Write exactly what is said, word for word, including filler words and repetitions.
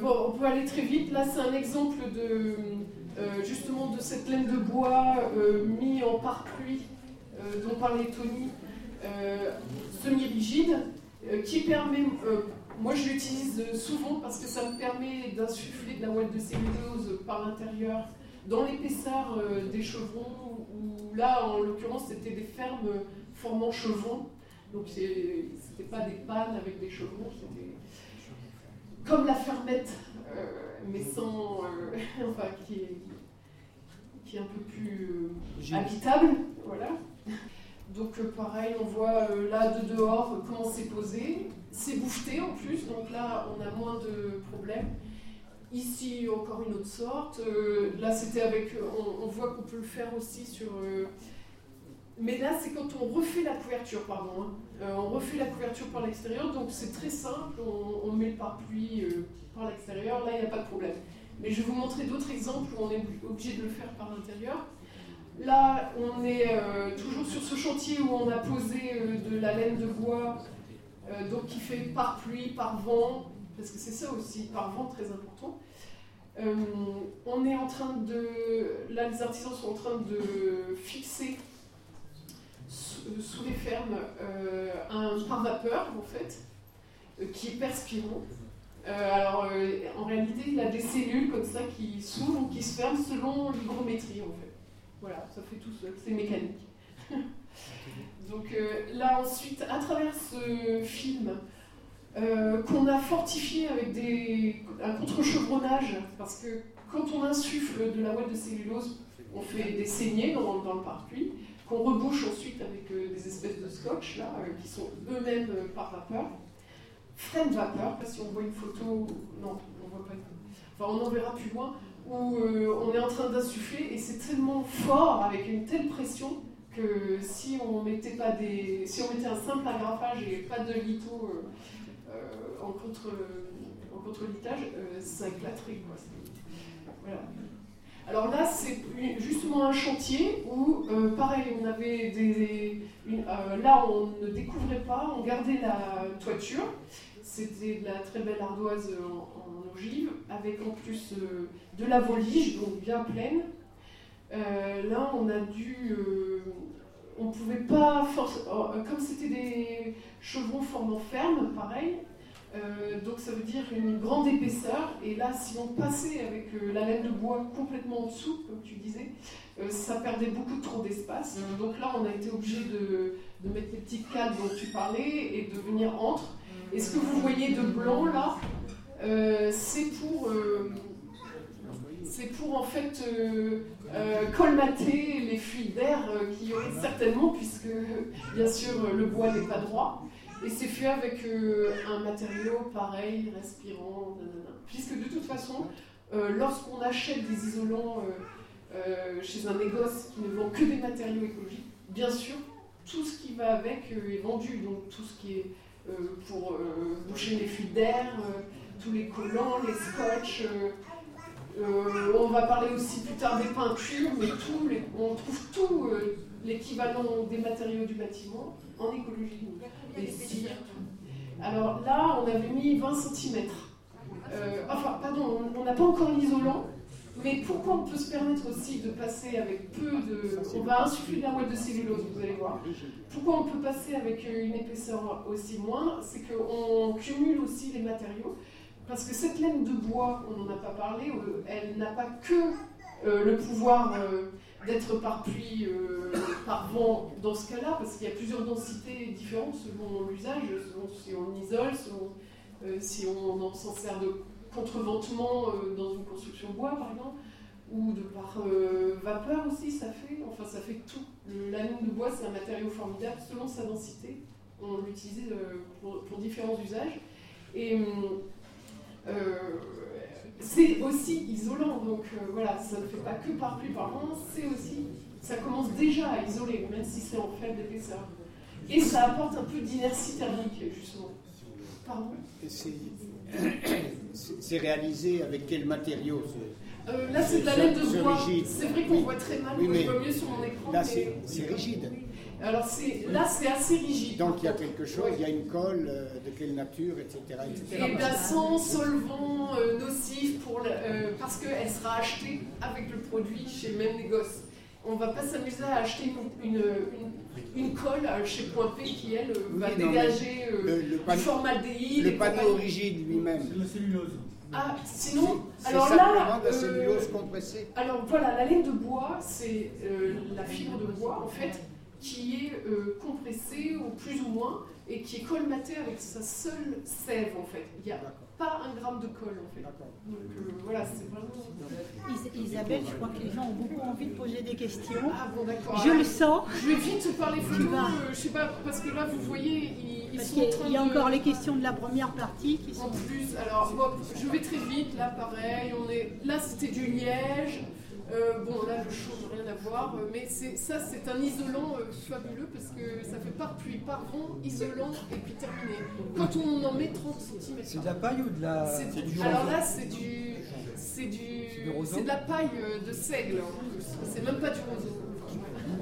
bon, on peut aller très vite. Là, c'est un exemple de, euh, justement de cette laine de bois euh, mis en pare-pluie euh, dont parlait Tony, euh, semi-rigide, euh, qui permet, euh, moi je l'utilise souvent parce que ça me permet d'insuffler de la ouate de cellulose par l'intérieur dans l'épaisseur euh, des chevrons, où là, en l'occurrence, c'était des fermes formant chevrons. Donc, c'était pas des pannes avec des chevrons, c'était comme la fermette, euh, mais sans, euh, enfin, qui est, qui est un peu plus euh, habitable, voilà. Donc, euh, pareil, on voit euh, là de dehors euh, comment c'est posé. C'est bouffeté en plus, donc là, on a moins de problèmes. Ici, encore une autre sorte. Euh, là, c'était avec, on, on voit qu'on peut le faire aussi sur. Euh, mais là, c'est quand on refait la couverture, pardon. Hein. Euh, on refait la couverture par l'extérieur, donc c'est très simple. On, on met le pare-pluie euh, par l'extérieur. Là, il n'y a pas de problème. Mais je vais vous montrer d'autres exemples où on est obligé de le faire par l'intérieur. Là, on est euh, toujours sur ce chantier où on a posé euh, de la laine de bois, euh, donc qui fait par pluie, par vent, parce que c'est ça aussi, par vent, très important. Euh, on est en train de... Là, les artisans sont en train de fixer sous, sous les fermes euh, un pare-vapeur, en fait, euh, qui est perspirant. Euh, alors, euh, en réalité, il a des cellules comme ça qui s'ouvrent ou qui se ferment selon l'hygrométrie, en fait. Voilà, ça fait tout seul, c'est mécanique. Donc euh, là, ensuite, à travers ce film, euh, qu'on a fortifié avec des, un contre-chevronnage, parce que quand on insuffle de la ouate de cellulose, on fait des saignées dans, dans le pare-pluie, qu'on rebouche ensuite avec euh, des espèces de scotch, là, euh, qui sont eux-mêmes euh, par vapeur. Freine vapeur, parce que si on voit une photo, non, on voit pas une photo. Enfin, on en verra plus loin, où euh, on est en train d'insuffler, et c'est tellement fort, avec une telle pression, que si on mettait pas des, si on mettait un simple agrafage et pas de litho euh, euh, en contre, en contre-litage, euh, ça éclaterait, quoi. Voilà. Alors là, c'est justement un chantier où, euh, pareil, on avait des, une, euh, là, on ne découvrait pas, on gardait la toiture. C'était de la très belle ardoise en, en ogive, avec en plus euh, de la volige, donc bien pleine. Euh, là, on a dû... Euh, on ne pouvait pas... Force, oh, comme c'était des chevrons formant ferme, pareil, euh, donc ça veut dire une grande épaisseur. Et là, si on passait avec euh, la laine de bois complètement en dessous, comme tu disais, euh, ça perdait beaucoup trop d'espace. Donc là, on a été obligé de, de mettre les petites cadres dont tu parlais et de venir entre. Et ce que vous voyez de blanc, là, euh, c'est pour... Euh, C'est pour en fait euh, euh, colmater les fuites d'air euh, qu'il y aurait certainement, puisque bien sûr le bois n'est pas droit. Et c'est fait avec euh, un matériau pareil, respirant, nanana. Puisque de toute façon, euh, lorsqu'on achète des isolants euh, euh, chez un négoce qui ne vend que des matériaux écologiques, bien sûr, tout ce qui va avec euh, est vendu. Donc tout ce qui est euh, pour euh, boucher les fuites d'air, euh, tous les collants, les scotch. Euh, Euh, on va parler aussi plus tard des peintures, mais tout les, on trouve tout euh, l'équivalent des matériaux du bâtiment en écologie. Les cires. Alors là, on avait mis vingt centimètres. Euh, enfin, pardon, on n'a pas encore l'isolant, mais pourquoi on peut se permettre aussi de passer avec peu de... On va insuffler de la ouate de cellulose, vous allez voir. Pourquoi on peut passer avec une épaisseur aussi moindre? C'est qu'on cumule aussi les matériaux. Parce que cette laine de bois, on n'en a pas parlé, euh, elle n'a pas que euh, le pouvoir euh, d'être par pluie, euh, par vent dans ce cas-là, parce qu'il y a plusieurs densités différentes selon l'usage, selon si on isole, selon euh, si on s'en sert de contreventement euh, dans une construction bois par exemple, ou de par euh, vapeur aussi, ça fait, enfin ça fait tout. Le, la laine de bois, c'est un matériau formidable selon sa densité. On l'utilise euh, pour, pour différents usages. Et Euh, c'est aussi isolant, donc euh, voilà, ça ne fait pas que par pluie par vent, c'est aussi, ça commence déjà à isoler, même si c'est en faible épaisseur. Et ça apporte un peu d'inertie thermique, justement. Pardon ? C'est réalisé avec quel matériau ? euh, Là, c'est de la laine de bois. C'est vrai qu'on oui. voit très mal, oui, mais je vois mieux sur mon écran. Là, mais... c'est rigide. Alors c'est, là, c'est assez rigide. Donc il y a quelque chose, il y a une colle, euh, de quelle nature, et cetera et cetera. Et bien sans solvant euh, nocif pour le- euh, parce qu'elle sera achetée avec le produit chez le même négoce. On ne va pas s'amuser à acheter une, une, une, une colle chez Point P qui, elle, Oui, va non, dégager euh, le, le du panneau, formaldéhyde. le et panneau compagnie. rigide lui-même. C'est la cellulose. Ah, sinon, C'est alors simplement là, de la euh, cellulose compressée. alors voilà, la laine de bois, c'est euh, la fibre de bois en fait qui est euh, compressée au plus ou moins et qui est colmatée avec sa seule sève en fait. Il n'y a pas un gramme de colle en fait. Donc euh, voilà, c'est vraiment. Is- Isabelle, je crois que les gens ont beaucoup envie de poser des questions. Ah bon, d'accord. Je Alors, le sens. Je vais vite par les photos, vas. euh, je sais pas, parce que là vous voyez, ils, ils Parce sont en train qu'il y a de. encore les questions de la première partie qui En sont. plus, alors bon, je vais très vite, là pareil, on est, là c'était du liège, euh, bon là le chaud n'a rien à voir, euh, mais c'est, ça c'est un isolant euh, fabuleux parce que ça fait par pluie, par vent, isolant et puis terminé. Quand on en met trente centimètres. C'est de la paille ou de la... C'est c'est du- du alors roseau? là c'est du, c'est du, du roseau c'est de la paille euh, de seigle, en plus. C'est même pas du roseau. franchement.